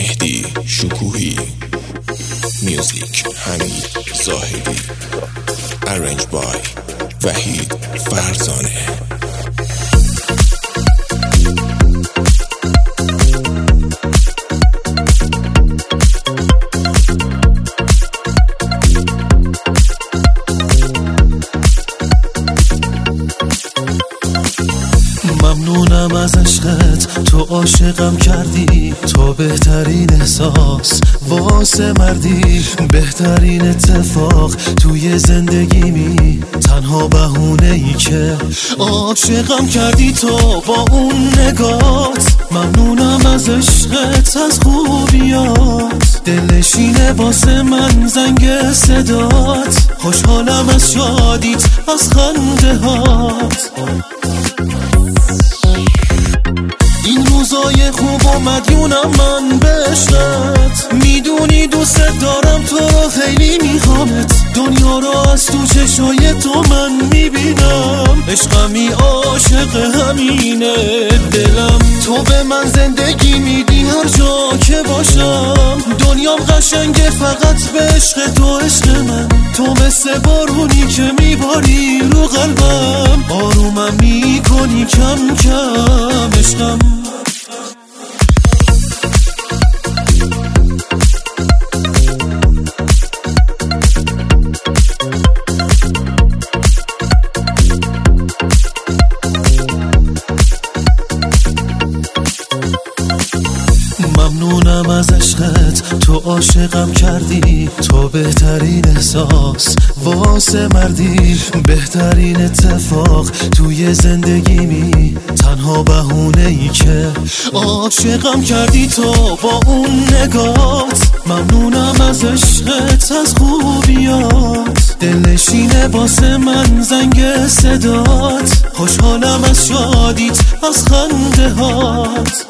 مهدی شکوهی، میوزیک حمید زاهدی، ارنج بای وحید فرزانه. ممنونم از عشقت، تو عاشقم کردی، تو بهترین احساس واسه مردی، بهترین اتفاق توی زندگیمی، تنها بهونه ای که عاشقم کردی تو با اون نگات. ممنونم از عشقت، از خوبیات، دلشینه واسه من زنگ صدات، خوشحالم از شادیت، از خنده هات. این روزای خوب و مدیونم من به عشقت، میدونی دوست دارم تو رو خیلی میخوامت، دنیا رو از تو چشای تو من میبینم، عشقمی عاشق همینه دلم. تو به من زندگی میدی هر جا که باشم، دنیام قشنگه فقط به عشق تو، عشق من تو مثل بارونی که میباری رو قلبم، آرومم میکنی کم کم عشقم. ممنونم از عشقت، تو عاشقم کردی، تو بهترین احساس واسه مردی، بهترین اتفاق توی زندگیمی، تنها بهونه ای که عاشقم کردی تو با اون نگات. ممنونم از عشقت، از خوبیات، دلشینه واسه من زنگ صدات، خوشحالم از شادیت، از خنده هات.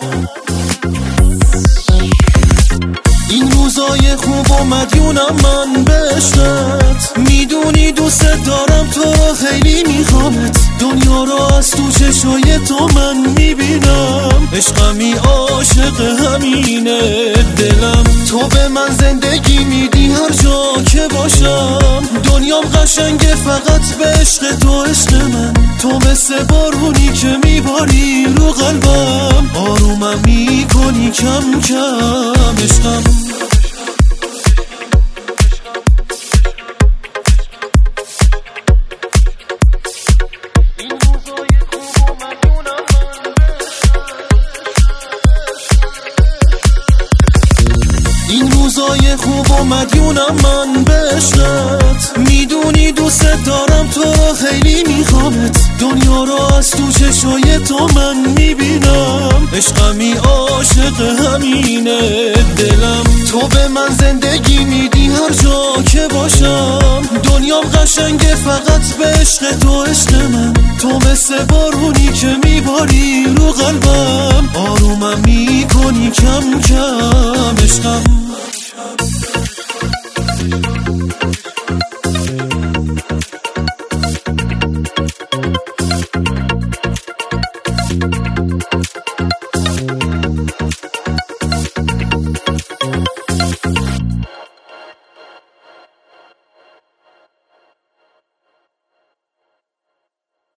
این روزای خوب و مدیونم من به عشقت، میدونی دوست دارم تو رو خیلی میخوامت، دنیا رو از تو چشای تو من میبینم، عشقمی عاشق همینه دلم. تو به من زندگی میدی هر جا که باشم، دنیام قشنگه فقط به عشق تو، عشق من تو مثل بارونی که میباری رو قلبم، آرومم میکنی کم کم عشقم. این روزای خوب و مدیونم من به عشقت، میدونی دوست دارم تو رو خیلی میخوامت، دنیا رو از تو چشای تو من میبینم، عشقمی عاشق همینه دلم. تو به من زندگی میدی هر جا که باشم، دنیام قشنگه فقط به عشق تو، عشق من تو مثل بارونی که میباری رو قلبم، آرومم میکنی کم کم